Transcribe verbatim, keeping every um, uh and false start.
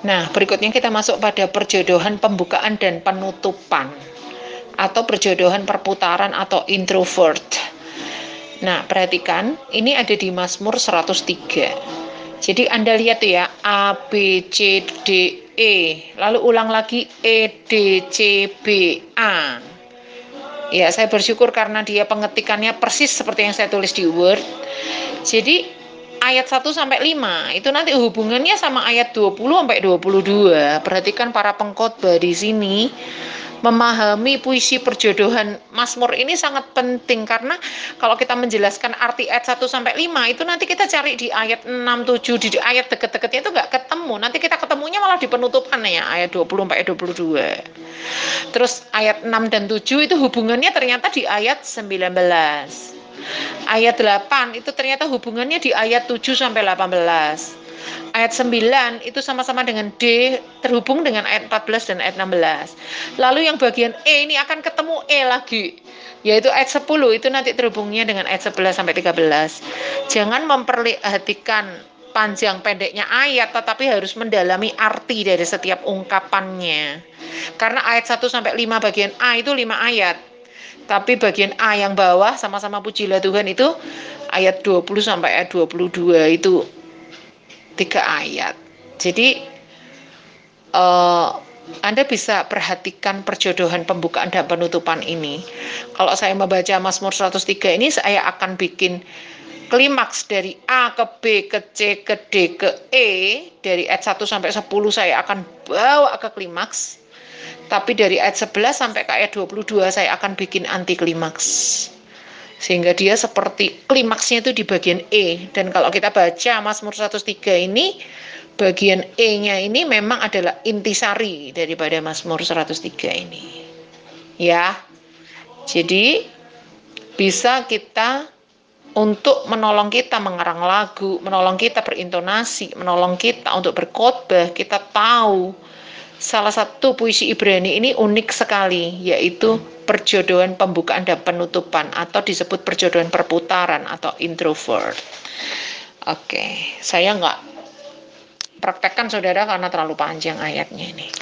Nah, berikutnya kita masuk pada perjodohan pembukaan dan penutupan, atau perjodohan perputaran atau introvert. Nah, perhatikan, ini ada di Mazmur seratus tiga. Jadi Anda lihat ya, A, B, C, D, E. Lalu ulang lagi, E, D, C, B, A. Ya, saya bersyukur karena dia pengetikannya persis seperti yang saya tulis di Word. Jadi ayat satu sampai lima itu nanti hubungannya sama ayat dua puluh sampai dua puluh dua. Perhatikan para pengkhotbah di sini memahami puisi perjodohan Mazmur ini sangat penting, karena kalau kita menjelaskan arti ayat satu sampai lima itu nanti kita cari di ayat enam, tujuh, di ayat deket-deketnya itu nggak ketemu. Nanti kita ketemunya malah di penutupan ya, ayat dua puluh sampai dua puluh dua. Terus ayat enam dan tujuh itu hubungannya ternyata di ayat sembilan belas. Ayat delapan itu ternyata hubungannya di ayat tujuh sampai delapan belas. Ayat sembilan itu sama-sama dengan D, terhubung dengan ayat empat belas dan ayat enam belas. Lalu yang bagian E ini akan ketemu E lagi, yaitu ayat sepuluh itu nanti terhubungnya dengan ayat sebelas sampai tiga belas. Jangan memperhatikan panjang pendeknya ayat, tetapi harus mendalami arti dari setiap ungkapannya. Karena ayat satu sampai lima bagian A itu lima ayat. Tapi bagian A yang bawah sama-sama pujilah Tuhan itu ayat dua puluh sampai ayat dua puluh dua itu tiga ayat. Jadi uh, Anda bisa perhatikan perjodohan pembukaan dan penutupan ini. Kalau saya membaca Mazmur seratus tiga ini, saya akan bikin klimaks dari A ke B ke C ke D ke E. Dari ayat satu sampai sepuluh saya akan bawa ke klimaks. Tapi dari ayat sebelas sampai ke ayat dua puluh dua saya akan bikin anti klimaks. Sehingga dia seperti klimaksnya itu di bagian E. Dan kalau kita baca Mazmur seratus tiga ini, bagian E-nya ini memang adalah intisari daripada Mazmur seratus tiga ini. Ya, jadi bisa kita untuk menolong kita mengarang lagu, menolong kita berintonasi, menolong kita untuk berkhotbah, kita tahu salah satu puisi Ibrani ini unik sekali, yaitu perjodohan pembukaan dan penutupan, atau disebut perjodohan perputaran atau introvert. Oke, saya nggak praktekkan saudara karena terlalu panjang ayatnya ini.